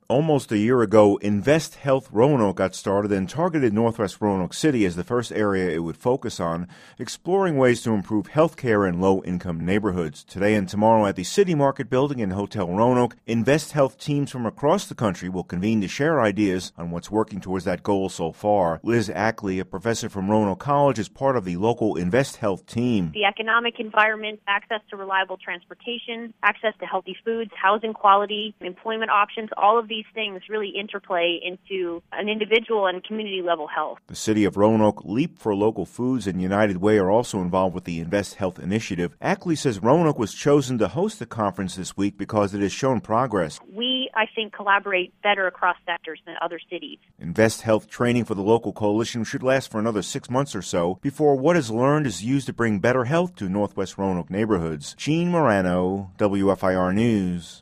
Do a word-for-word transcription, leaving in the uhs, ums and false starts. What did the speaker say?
Almost a year ago, Invest Health Roanoke got started and targeted Northwest Roanoke City as the first area it would focus on, exploring ways to improve health care in low-income neighborhoods. Today and tomorrow at the City Market Building in Hotel Roanoke, Invest Health teams from across the country will convene to share ideas on what's working towards that goal so far. Liz Ackley, a professor from Roanoke College, is part of the local Invest Health team. The economic environment, access to reliable transportation, access to healthy foods, housing quality, employment options, all of these These things really interplay into an individual and community level health. The City of Roanoke, Leap for Local Foods, and United Way are also involved with the Invest Health initiative. Ackley says Roanoke was chosen to host the conference this week because it has shown progress. We, I think, collaborate better across sectors than other cities. Invest Health training for the local coalition should last for another six months or so before what is learned is used to bring better health to Northwest Roanoke neighborhoods. Gene Morano, W F I R News.